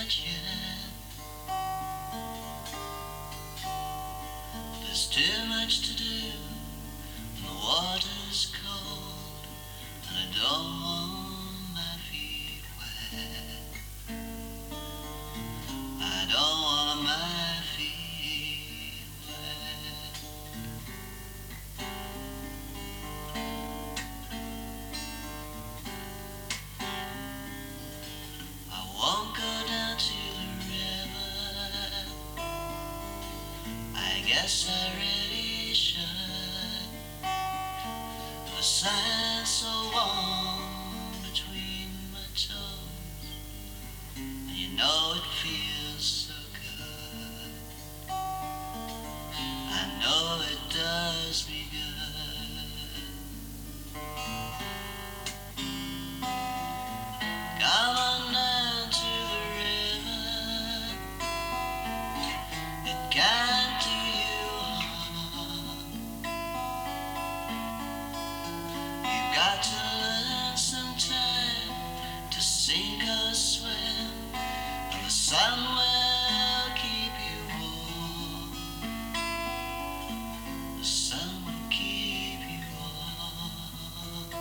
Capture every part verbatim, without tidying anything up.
not yet. There's too much to do, and the water's cold, and I don't want my feet wet. I don't want my feet wet. I won't go down to the river. I guess I really should. The sand's so warm between my toes, and you know it feels so good. I know it does me good. Come on down to the river. It can't do you harm. You've got to learn sometime to sink or swim, and the sun will keep you warm. The sun will keep you warm.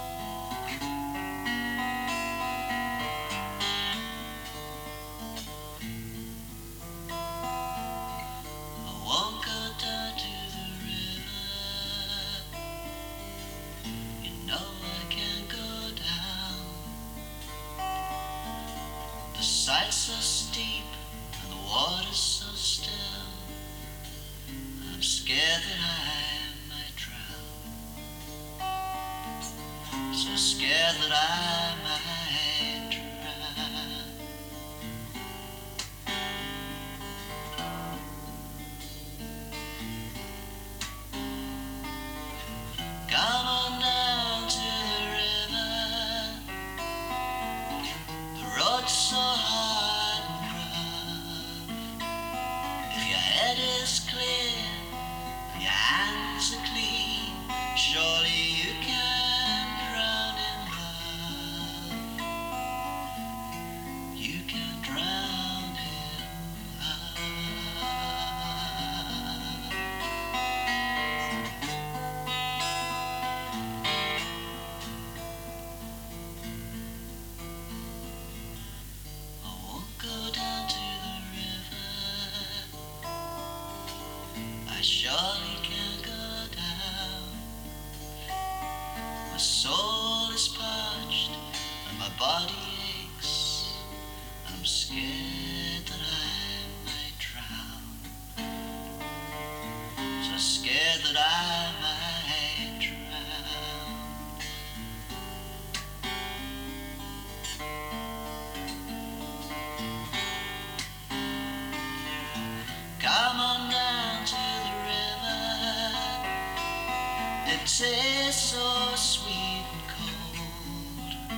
I won't go down to the river. You know I can't go down. The sights so steep and the water's so still. I'm scared that I might drown. So scared that I might drown. Come on down to the river. The road's so hard and rough. If your head is clear, your hands are clean, surely you can drown in love. You can drown in love. I won't go down to the river. I surely can't go down. My soul is parched and my body aches. I'm scared that I might drown. So scared that I might drown. Come on down to the river. It tastes so sweet and cold.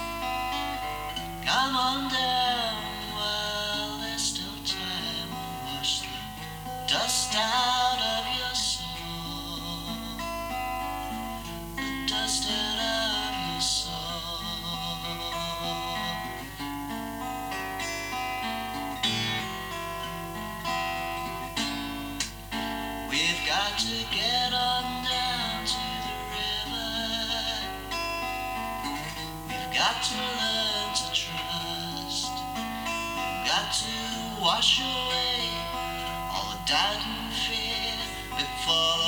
Come on down while there's still time to wash the dust out of your soul. The dust out of your soul. We've got to get on down to the river. We've got to learn to trust. We've got to wash away all the doubt and fear before